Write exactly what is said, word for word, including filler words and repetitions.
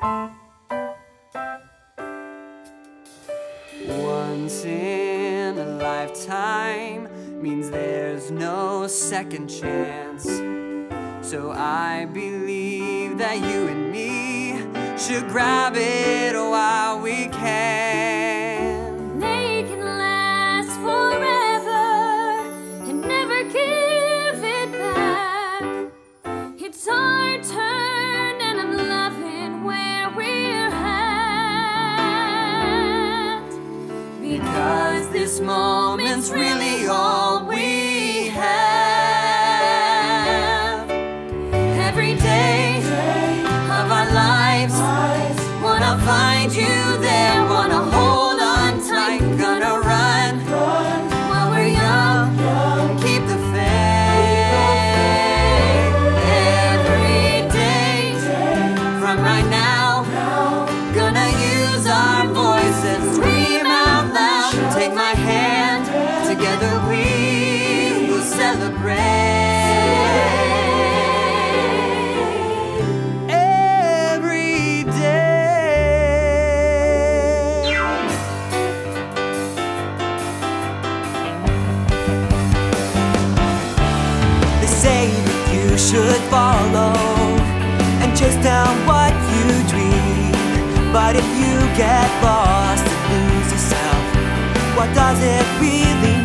Once in a lifetime means there's no second chance. So I believe that you and me should grab it while we can. They can last forever and never give it back. It's our turn and I'm loving where we're at. Because this moment's really all we have. Every day of our lives, wanna find you there, wanna hold on tight, gonna run while we're young, keep the faith. Every day from right now, gonna use our voices, scream out loud, take my hand, together we will celebrate. Say that you should follow and chase down what you dream. But if you get lost and lose yourself, what does it really mean?